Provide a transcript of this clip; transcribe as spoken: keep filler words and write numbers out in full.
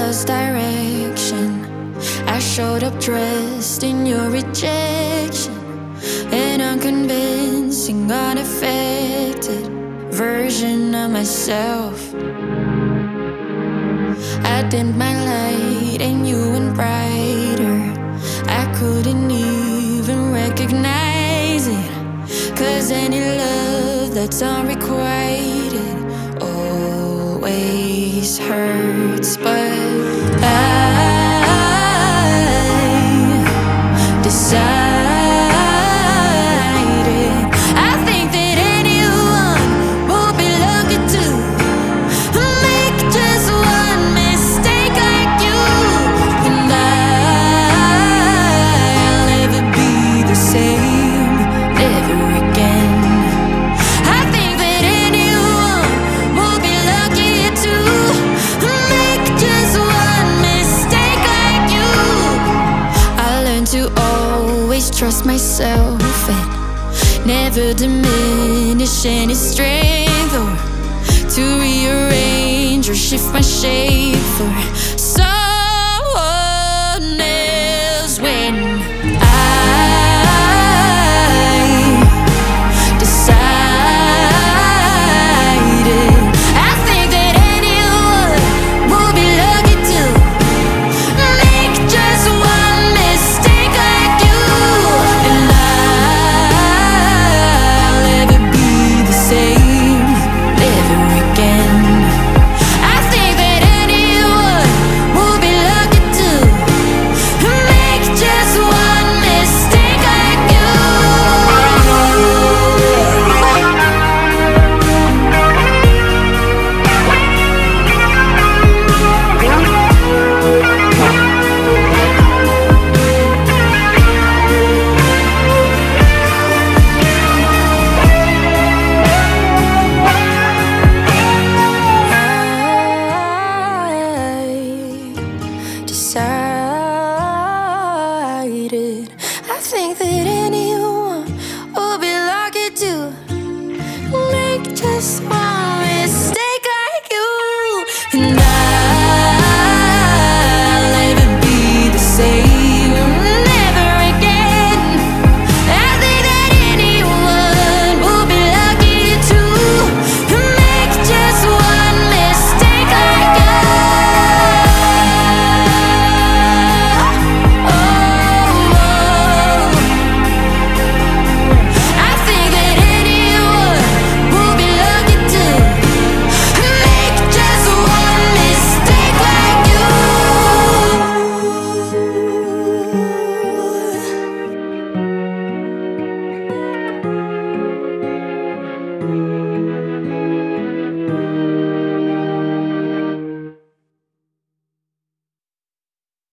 lost direction. I showed up dressed in your rejection, an unconvincing, unaffected version of myself. I dimmed my light and you went brighter. I couldn't even recognize it, 'cause any love that's unrequited always hurts. But I decided I think that anyone will be lucky to make just one mistake like you, and I'll never be the same ever again. I think that anyone will be lucky to make just one mistake like you. I learned to always trust myself and never diminish any strength, or to rearrange or shift my shape for